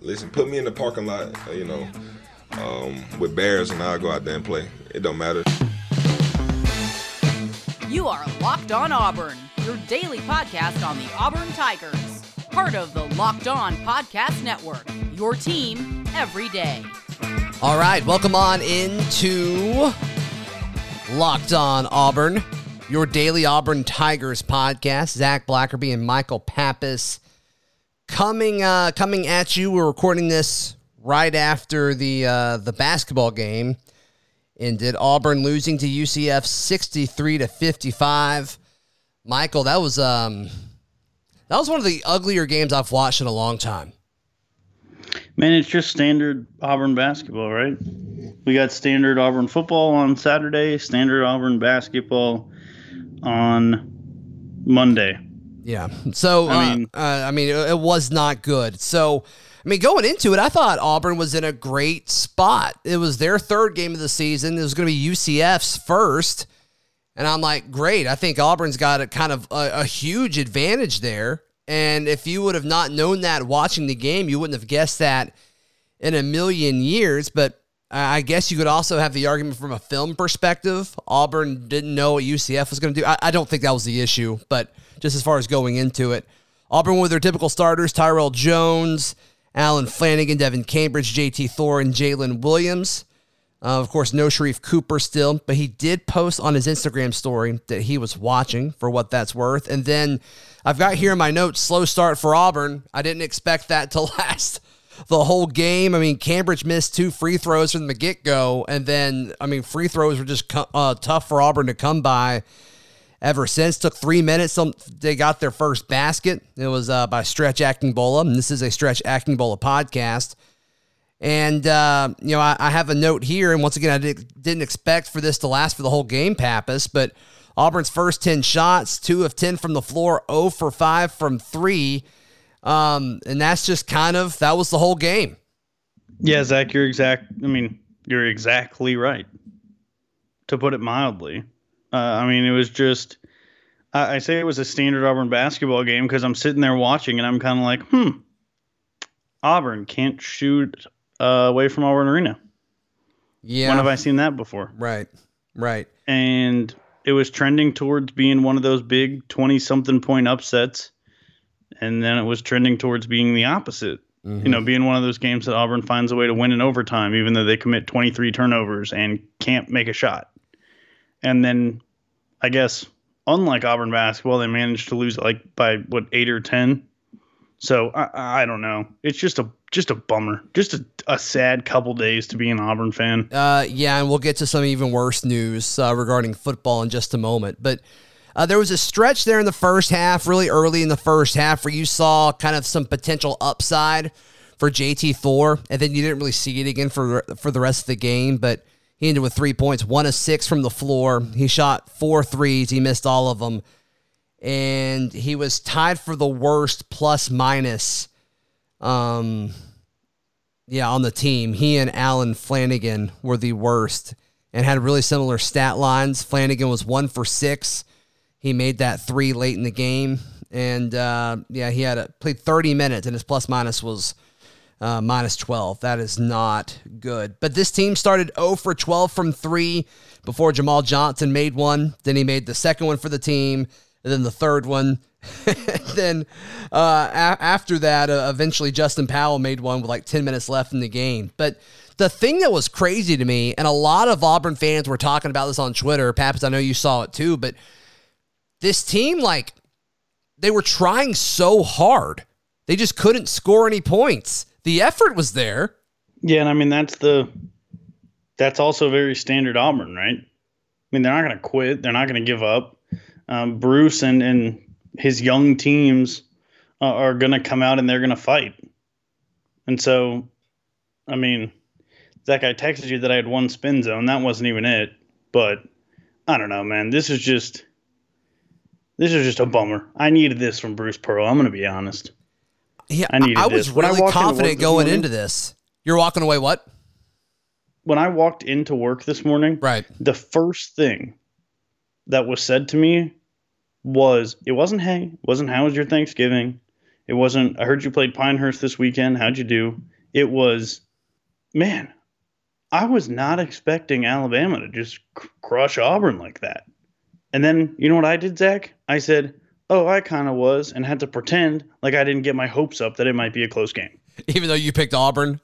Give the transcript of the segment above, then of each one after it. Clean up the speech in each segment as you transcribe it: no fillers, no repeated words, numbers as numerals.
Listen, put me in the parking lot, with Bears, and I'll go out there and play. It don't matter. You are Locked On Auburn, your daily podcast on the Auburn Tigers. Part of the Locked On Podcast Network, your team every day. All right, welcome on into Locked On Auburn, your daily Auburn Tigers podcast. Zach Blackerby and Michael Pappas coming at you. We're recording this right after the basketball game ended. Auburn losing to UCF 63-55. Michael, that was one of the uglier games I've watched in a long time. Man, it's just standard Auburn basketball, right? We got standard Auburn football on Saturday, standard Auburn basketball on Monday. Yeah. So, it was not good. So, going into it, I thought Auburn was in a great spot. It was their third game of the season. It was going to be UCF's first. And I'm like, great. I think Auburn's got a kind of a huge advantage there. And if you would have not known that watching the game, you wouldn't have guessed that in a million years. But I guess you could also have the argument from a film perspective. Auburn didn't know what UCF was going to do. I don't think that was the issue, but just as far as going into it, Auburn with their typical starters, Tyrell Jones, Allen Flanigan, Devin Cambridge, JT Thor, and Jalen Williams. Of course, no Sharif Cooper still, but he did post on his Instagram story that he was watching, for what that's worth. And then I've got here in my notes, slow start for Auburn. I didn't expect that to last the whole game. Cambridge missed 2 free throws from the get-go, and then, free throws were just tough for Auburn to come by ever since. Took 3 minutes. They got their first basket. It was by Stretch Akingbola, and this is a Stretch Akingbola podcast. And, I have a note here, and once again, I didn't expect for this to last for the whole game, Pappas, but Auburn's first 10 shots, 2 of 10 from the floor, 0 for 5 from 3. And that's just that was the whole game. Yeah, Zach, you're exactly right, to put it mildly. It was just, I say it was a standard Auburn basketball game because I'm sitting there watching and I'm kind of like, Auburn can't shoot away from Auburn Arena. Yeah. When have I seen that before? Right. And it was trending towards being one of those big 20-something point upsets. And then it was trending towards being the opposite. Mm-hmm. Being one of those games that Auburn finds a way to win in overtime, even though they commit 23 turnovers and can't make a shot. And then, I guess, unlike Auburn basketball, they managed to lose by 8 or 10. So I don't know. It's just a bummer. Just a sad couple days to be an Auburn fan. Yeah, and we'll get to some even worse news regarding football in just a moment. But there was a stretch there in the first half, really early in the first half, where you saw kind of some potential upside for JT Thor, and then you didn't really see it again for the rest of the game. But he ended with 3 points, 1 of 6 from the floor. He shot 4 threes. He missed all of them. And he was tied for the worst plus-minus on the team. He and Allen Flanigan were the worst and had really similar stat lines. Flanigan was 1 for 6. He made that 3 late in the game. And, he played 30 minutes, and his plus-minus was minus 12. That is not good. But this team started 0 for 12 from 3 before Jamal Johnson made one. Then he made the second one for the team, and then the third one. Then after that, eventually Justin Powell made one with 10 minutes left in the game. But the thing that was crazy to me, and a lot of Auburn fans were talking about this on Twitter, Pappas, I know you saw it too, but this team, they were trying so hard. They just couldn't score any points. The effort was there. Yeah, and that's also very standard Auburn, right? They're not going to quit. They're not going to give up. Bruce and his young teams are going to come out and they're going to fight. And so, Zach, I texted you that I had one spin zone. That wasn't even it. But I don't know, man. This is just a bummer. I needed this from Bruce Pearl. I'm going to be honest. Yeah, I was really confident going into this. You're walking away what? When I walked into work this morning, right, the first thing that was said to me was, it wasn't, hey, it wasn't, how was your Thanksgiving? It wasn't, I heard you played Pinehurst this weekend. How'd you do? it was, man, I was not expecting Alabama to just crush Auburn like that. And then, you know what I did, Zach? I said, oh, I kind of was, and had to pretend like I didn't get my hopes up that it might be a close game. Even though you picked Auburn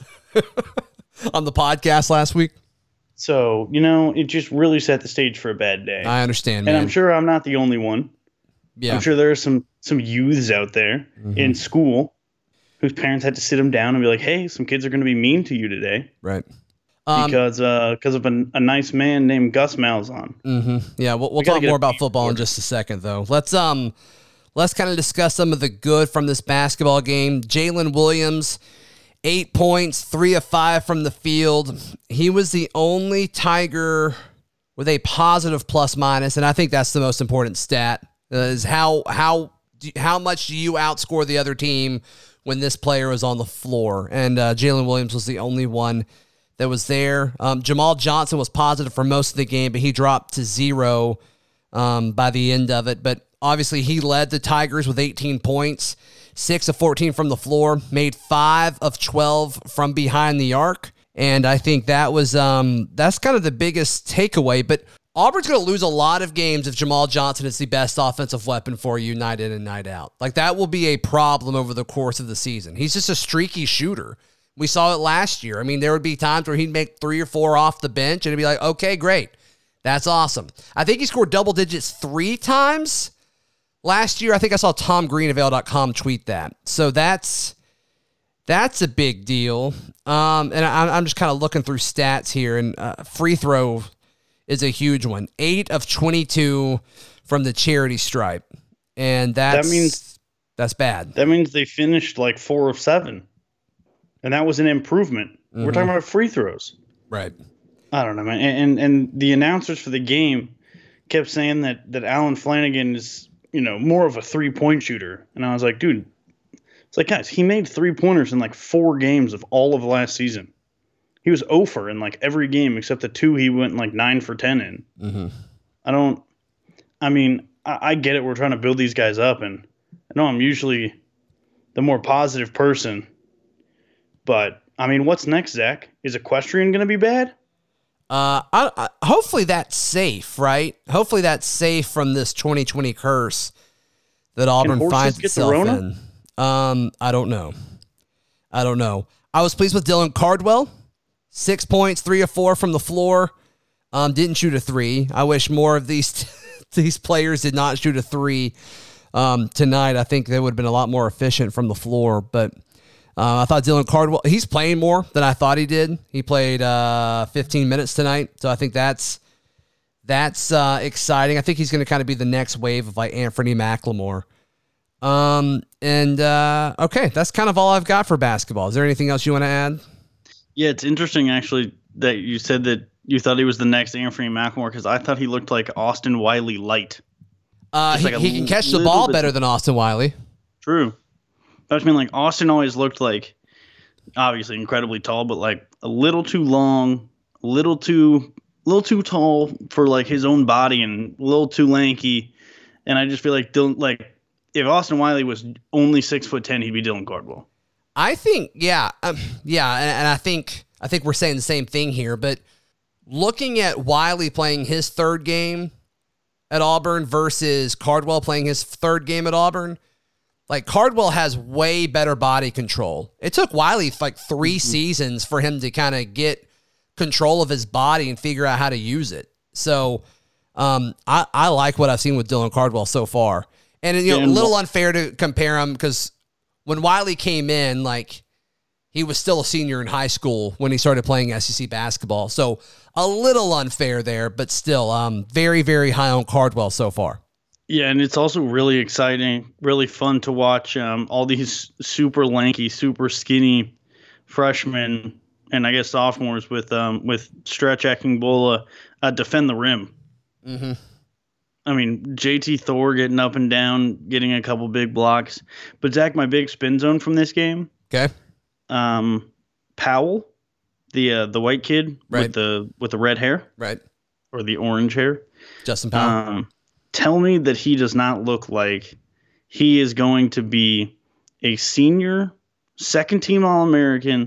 on the podcast last week? So, you know, it just really set the stage for a bad day. I understand, man. And I'm sure I'm not the only one. Yeah. I'm sure there are some youths out there in school whose parents had to sit them down and be like, hey, some kids are going to be mean to you today. Right. Because of a nice man named Gus Malzahn. Mm-hmm. Yeah, we'll talk more about football in just a second, though. Let's kind of discuss some of the good from this basketball game. Jalen Williams, 8 points, 3 of 5 from the field. He was the only Tiger with a positive plus-minus, and I think that's the most important stat, is how much do you outscore the other team when this player is on the floor. And Jalen Williams was the only one that was there. Jamal Johnson was positive for most of the game, but he dropped to 0 by the end of it. But obviously he led the Tigers with 18 points, 6 of 14 from the floor, made 5 of 12 from behind the arc. And I think that was that's kind of the biggest takeaway. But Auburn's going to lose a lot of games if Jamal Johnson is the best offensive weapon for you night in and night out. Like, that will be a problem over the course of the season. He's just a streaky shooter. We saw it last year. I mean, there would be times where he'd make 3 or 4 off the bench, and it'd be like, okay, great. That's awesome. I think he scored double digits 3 times last year. I think I saw Tom Green of AL.com tweet that. So that's a big deal. And I'm just kind of looking through stats here, and free throw is a huge one. 8 of 22 from the charity stripe. And that's bad. That means they finished like 4 of 7. And that was an improvement. Mm-hmm. We're talking about free throws. Right. I don't know, man. And the announcers for the game kept saying that Alan Flanagan is, you know, more of a 3-point shooter. And I was like, dude, it's like, guys, he made 3-pointers in like 4 games of all of last season. He was 0 for in like every game except the 2 he went like 9 for 10 in. Mm-hmm. I get it. We're trying to build these guys up. And I know I'm usually the more positive person. But, I mean, what's next, Zach? Is Equestrian going to be bad? Hopefully that's safe, right? Hopefully that's safe from this 2020 curse that Auburn finds itself in. I don't know. I was pleased with Dylan Cardwell. 6 points, 3 of 4 from the floor. Didn't shoot a 3. I wish more of these players did not shoot a 3 tonight. I think they would have been a lot more efficient from the floor, but I thought Dylan Cardwell, he's playing more than I thought he did. He played 15 minutes tonight, so I think that's exciting. I think he's going to kind of be the next wave of like Anthony McLemore. Okay, that's kind of all I've got for basketball. Is there anything else you want to add? Yeah, it's interesting actually that you said that you thought he was the next Anthony McLemore, because I thought he looked like Austin Wiley light. He can catch the ball better than Austin Wiley. True. I just mean, like, Austin always looked like, obviously incredibly tall, but like a little too long, a little too tall for like his own body, and a little too lanky. And I just feel like if Austin Wiley was only 6'10", he'd be Dylan Cardwell. I think, yeah, and I think we're saying the same thing here. But looking at Wiley playing his 3rd game at Auburn versus Cardwell playing his 3rd game at Auburn. Like, Cardwell has way better body control. It took Wiley like 3 seasons for him to kind of get control of his body and figure out how to use it. So I like what I've seen with Dylan Cardwell so far. And, you know, a little unfair to compare him because when Wiley came in, like, he was still a senior in high school when he started playing SEC basketball. So a little unfair there, but still very, very high on Cardwell so far. Yeah, and it's also really exciting, really fun to watch all these super lanky, super skinny freshmen and I guess sophomores with Stretch Akingbola defend the rim. Mm-hmm. I mean, JT Thor getting up and down, getting a couple big blocks. But Zach, my big spin zone from this game. Okay. Powell, the white kid with the red hair, right, or the orange hair. Justin Powell. Tell me that he does not look like he is going to be a senior, 2nd-team All-American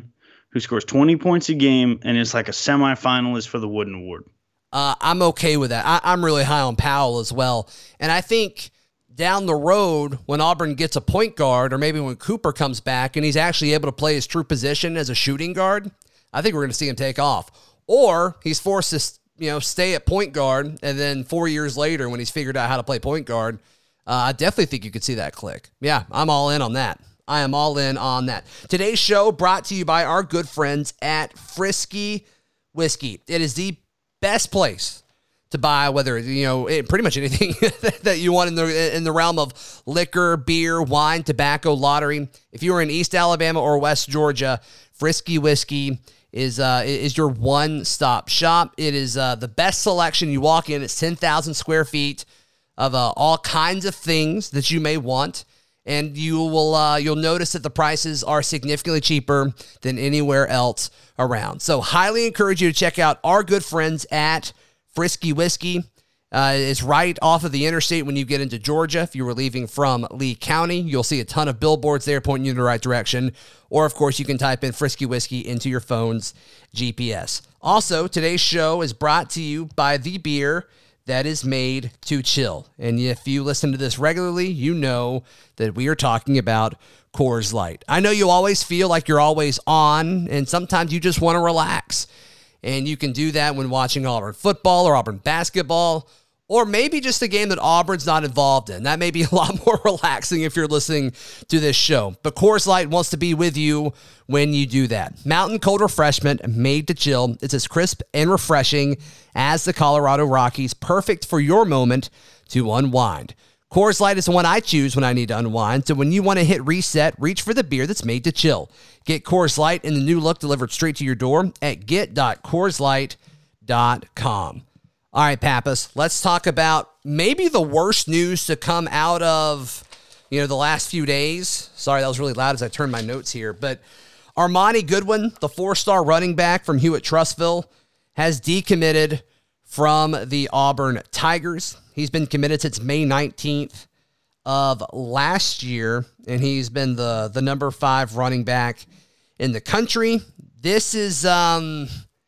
who scores 20 points a game and is like a semifinalist for the Wooden Award. I'm okay with that. I'm really high on Powell as well. And I think down the road, when Auburn gets a point guard, or maybe when Cooper comes back and he's actually able to play his true position as a shooting guard, I think we're going to see him take off. Or he's forced to, stay at point guard, and then 4 years later, when he's figured out how to play point guard, I definitely think you could see that click. Yeah, I'm all in on that. I am all in on that. Today's show brought to you by our good friends at Frisky Whiskey. It is the best place to buy, whether pretty much anything that you want in the realm of liquor, beer, wine, tobacco, lottery. If you are in East Alabama or West Georgia, Frisky Whiskey is your one-stop shop. It is the best selection. You walk in, it's 10,000 square feet of all kinds of things that you may want. And you'll notice that the prices are significantly cheaper than anywhere else around. So highly encourage you to check out our good friends at Frisky Whiskey. It's right off of the interstate when you get into Georgia. If you were leaving from Lee County, you'll see a ton of billboards there pointing you in the right direction. Or, of course, you can type in Frisky Whiskey into your phone's GPS. Also, today's show is brought to you by the beer that is made to chill. And if you listen to this regularly, you know that we are talking about Coors Light. I know you always feel like you're always on, and sometimes you just want to relax. And you can do that when watching Auburn football or Auburn basketball, or maybe just a game that Auburn's not involved in. That may be a lot more relaxing if you're listening to this show. But Coors Light wants to be with you when you do that. Mountain cold refreshment made to chill. It's as crisp and refreshing as the Colorado Rockies, perfect for your moment to unwind. Coors Light is the one I choose when I need to unwind. So when you want to hit reset, reach for the beer that's made to chill. Get Coors Light in the new look delivered straight to your door at get.coorslight.com. All right, Pappas, let's talk about maybe the worst news to come out of, the last few days. Sorry, that was really loud as I turned my notes here. But Armoni Goodwin, the 4-star running back from Hewitt-Trussville, has decommitted from the Auburn Tigers. He's been committed since May 19th of last year, and he's been the number 5 running back in the country. This is a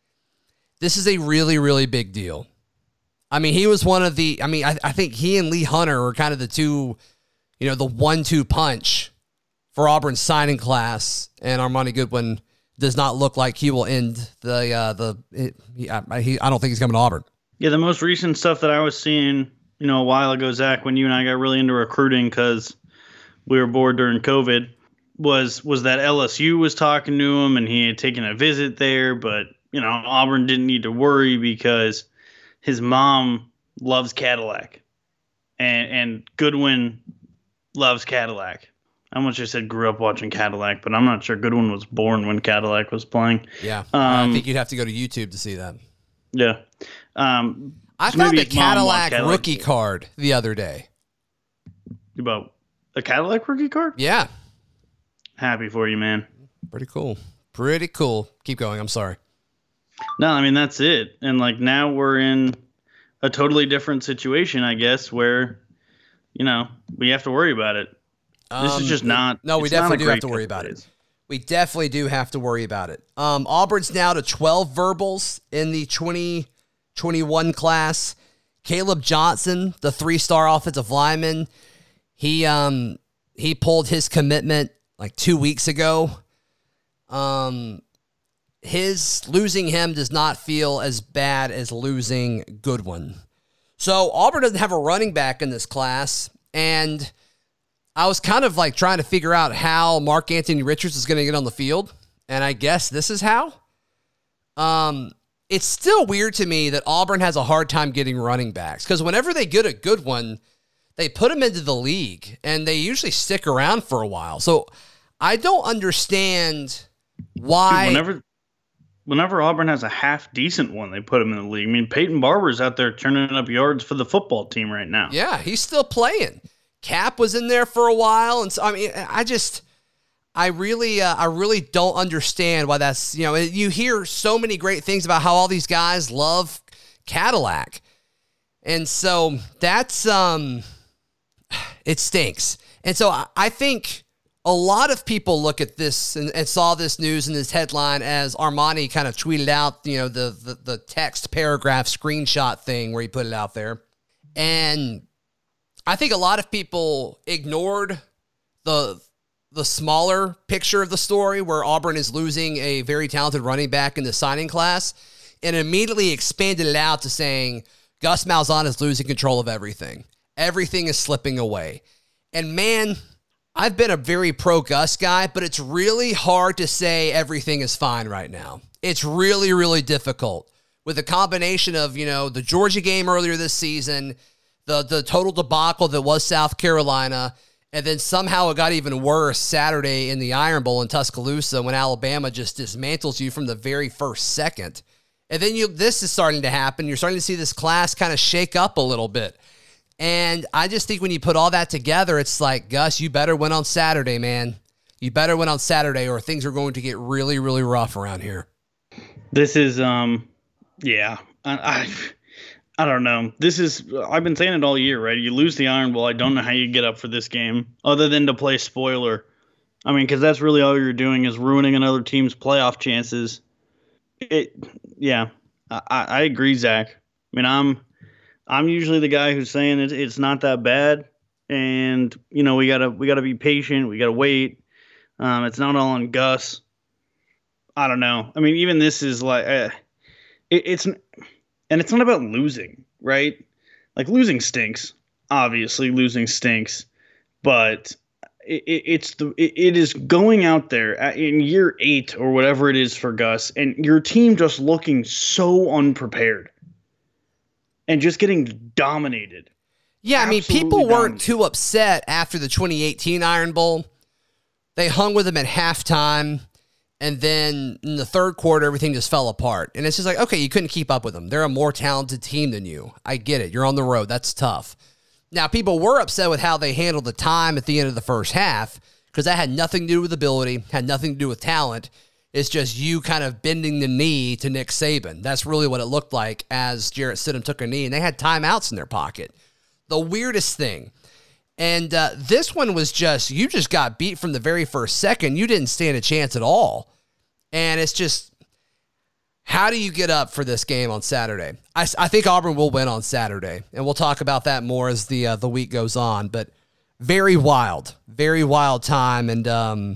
really, really big deal. I mean, he was one of the, I think he and Lee Hunter were kind of the two, the 1-2 punch for Auburn's signing class, and Armoni Goodwin does not look like he will end I don't think he's coming to Auburn. Yeah, the most recent stuff that I was seeing, a while ago, Zach, when you and I got really into recruiting because we were bored during COVID, was that LSU was talking to him and he had taken a visit there, but, Auburn didn't need to worry because his mom loves Cadillac, and Goodwin loves Cadillac. I almost just said grew up watching Cadillac, but I'm not sure Goodwin was born when Cadillac was playing. Yeah, I think you'd have to go to YouTube to see that. Yeah. I found a Cadillac rookie card the other day. About a Cadillac rookie card? Yeah. Happy for you, man. Pretty cool. Pretty cool. Keep going. I'm sorry. No, that's it. And now we're in a totally different situation, I guess, where, we have to worry about it. This is just not. No, we definitely do have to worry about it. We definitely do have to worry about it. Auburn's now to 12 verbals in the 2021 class. Caleb Johnson, the 3-star offensive lineman, he pulled his commitment 2 weeks ago. Losing him does not feel as bad as losing Goodwin. So Auburn doesn't have a running back in this class, and I was kind of trying to figure out how Mark Anthony Richards is going to get on the field, and I guess this is how. It's still weird to me that Auburn has a hard time getting running backs, because whenever they get a good one, they put them into the league, and they usually stick around for a while. So I don't understand why. Dude, whenever Auburn has a half-decent one, they put him in the league. I mean, Peyton Barber's out there turning up yards for the football team right now. Yeah, he's still playing. Cap was in there for a while, and so I really don't understand why that's, you hear so many great things about how all these guys love Cadillac. And so that's, it stinks. And so I think a lot of people look at this and saw this news and this headline as Armani kind of tweeted out, the text paragraph screenshot thing where he put it out there. And I think a lot of people ignored the smaller picture of the story where Auburn is losing a very talented running back in the signing class and immediately expanded it out to saying Gus Malzahn is losing control of everything. Everything is slipping away. And man, I've been a very pro-Gus guy, but it's really hard to say everything is fine right now. It's really, really difficult with a combination of, the Georgia game earlier this season, the total debacle that was South Carolina, and then somehow it got even worse Saturday in the Iron Bowl in Tuscaloosa when Alabama just dismantles you from the very first second. And then this is starting to happen. You're starting to see this class kind of shake up a little bit. And I just think when you put all that together, it's like, Gus, you better win on Saturday, man. You better win on Saturday or things are going to get really, really rough around here. This is, yeah. I don't know. I've been saying it all year, right? You lose the Iron Bowl. I don't know how you get up for this game other than to play spoiler. I mean, because that's really all you're doing is ruining another team's playoff chances. I agree, Zach. I mean, I'm usually the guy who's saying it's not that bad, and we gotta be patient. We gotta wait. It's not all on Gus. I don't know. I mean, even this is like it's not about losing, right? Like losing stinks. Obviously, losing stinks, but it is going out there in year 8 or whatever it is for Gus, and your team just looking so unprepared. And just getting dominated. Yeah, I mean, people weren't too upset after the 2018 Iron Bowl. They hung with them at halftime, and then in the third quarter, everything just fell apart. And it's just like, okay, you couldn't keep up with them. They're a more talented team than you. I get it. You're on the road. That's tough. Now, people were upset with how they handled the time at the end of the first half because that had nothing to do with ability, had nothing to do with talent. It's just you kind of bending the knee to Nick Saban. That's really what it looked like as Jarrett Stidham took a knee, and they had timeouts in their pocket. The weirdest thing. And this one was you just got beat from the very first second. You didn't stand a chance at all. And it's just, how do you get up for this game on Saturday? I think Auburn will win on Saturday, and we'll talk about that more as the week goes on. But very wild time. And,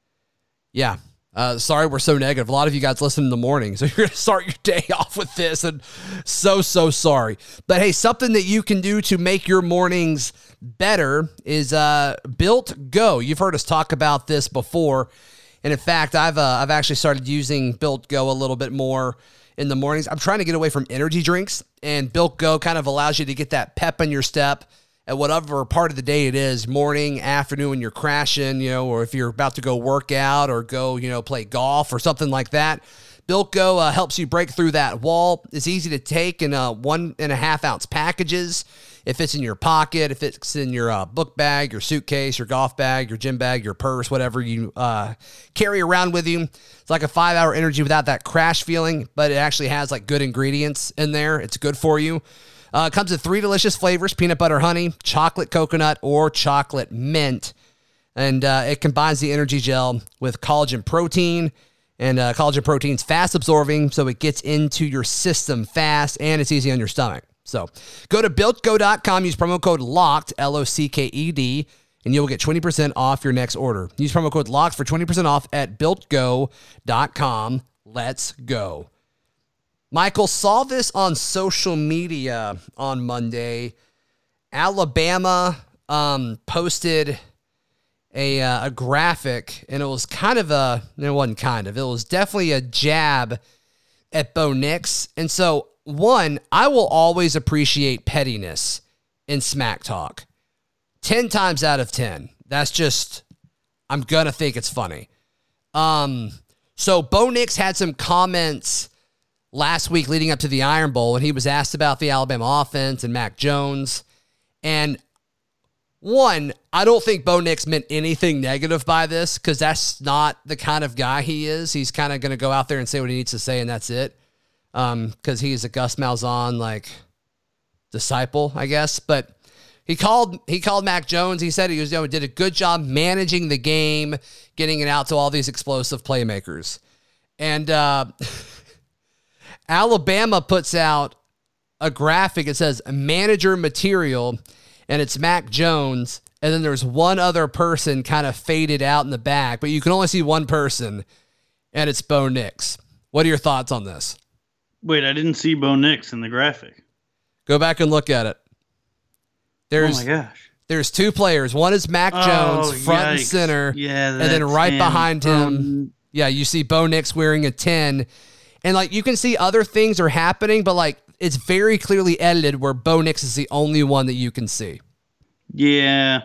yeah. Sorry we're so negative. A lot of you guys listen in the morning, so you're going to start your day off with this, and so sorry. But hey, something that you can do to make your mornings better is Built Go. You've heard us talk about this before, and in fact, I've actually started using Built Go a little bit more in the mornings. I'm trying to get away from energy drinks, and Built Go kind of allows you to get that pep in your step at whatever part of the day it is, morning, afternoon, when you're crashing, or if you're about to go work out or go, play golf or something like that. Built Go helps you break through that wall. It's easy to take in 1.5 ounce packages. It fits in your pocket. It fits in your book bag, your suitcase, your golf bag, your gym bag, your purse, whatever you carry around with you. It's like a 5-hour energy without that crash feeling, but it actually has like good ingredients in there. It's good for you. It comes in 3 delicious flavors: peanut butter honey, chocolate coconut, or chocolate mint. And it combines the energy gel with collagen protein. And collagen protein's fast absorbing, so it gets into your system fast, and it's easy on your stomach. So go to BuiltGo.com, use promo code LOCKED, LOCKED, and you'll get 20% off your next order. Use promo code LOCKED for 20% off at BuiltGo.com. Let's go. Michael, saw this on social media on Monday. Alabama posted a graphic, and it was it was definitely a jab at Bo Nix. And so, one, I will always appreciate pettiness in smack talk. 10 times out of 10. That's just, I'm going to think it's funny. So Bo Nix had some comments last week leading up to the Iron Bowl, and he was asked about the Alabama offense and Mac Jones. And one, I don't think Bo Nix meant anything negative by this, because that's not the kind of guy he is. He's kind of going to go out there and say what he needs to say, and that's it. Because he's a Gus Malzahn, disciple, I guess. But He called Mac Jones. He said he did a good job managing the game, getting it out to all these explosive playmakers. And Alabama puts out a graphic. It says manager material, and it's Mac Jones. And then there's one other person kind of faded out in the back, but you can only see one person, and it's Bo Nix. What are your thoughts on this? Wait, I didn't see Bo Nix in the graphic. Go back and look at it. Oh my gosh. There's two players. One is Mac Jones, front and center. Yeah, and then right behind him, you see Bo Nix wearing a 10. And like you can see other things are happening, but like it's very clearly edited where Bo Nix is the only one that you can see. Yeah.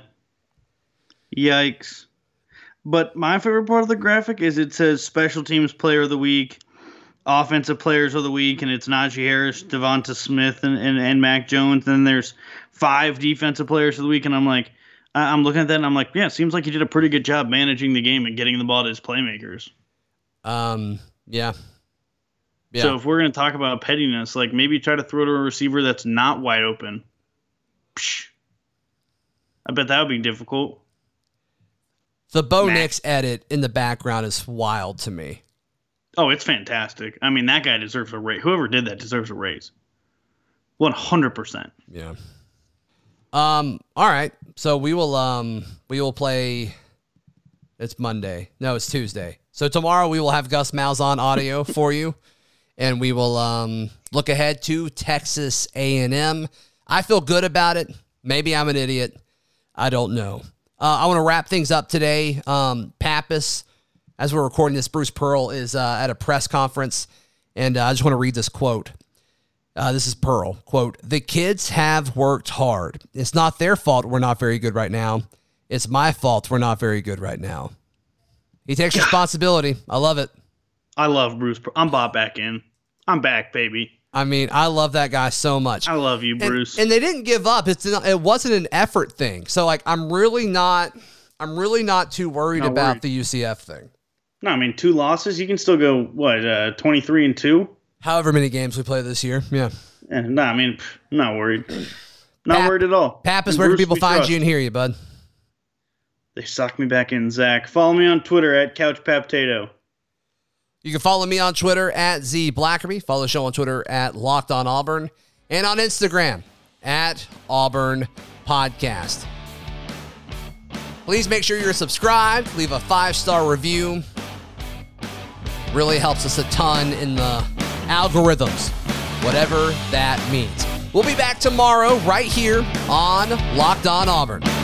Yikes. But my favorite part of the graphic is it says special teams player of the week, offensive players of the week, and it's Najee Harris, Devonta Smith, and Mac Jones. And then there's 5 defensive players of the week, and I'm like, I'm looking at that, and I'm like, yeah, it seems like he did a pretty good job managing the game and getting the ball to his playmakers. Yeah. So if we're going to talk about pettiness, like maybe try to throw to a receiver that's not wide open. Psh. I bet that would be difficult. The Bo Nix edit in the background is wild to me. Oh, it's fantastic. I mean, that guy deserves a raise. Whoever did that deserves a raise. 100%. Yeah. All right. So we will play. It's Monday. No, it's Tuesday. So tomorrow we will have Gus Malzahn audio for you, and we will look ahead to Texas A&M. I feel good about it. Maybe I'm an idiot. I don't know. I want to wrap things up today. Pappas, as we're recording this, Bruce Pearl is at a press conference, and I just want to read this quote. This is Pearl. Quote, "The kids have worked hard. It's not their fault we're not very good right now. It's my fault we're not very good right now." He takes responsibility. I love it. I love Bruce Pearl. I'm bought back in. I'm back, baby. I mean, I love that guy so much. I love you, Bruce. And they didn't give up. It wasn't an effort thing. So like, I'm really not too worried about the UCF thing. No, I mean, 2 losses. You can still go 23-2. However many games we play this year. Yeah. No, I mean, I'm not worried. Not worried at all. Pappas, where can people find you and hear you, bud? They sucked me back in, Zach. Follow me on Twitter at CouchPaptato. You can follow me on Twitter at ZBlackerby. Follow the show on Twitter at Locked On Auburn. And on Instagram at Auburn Podcast. Please make sure you're subscribed. Leave a 5-star review. Really helps us a ton in the algorithms, whatever that means. We'll be back tomorrow right here on Locked On Auburn.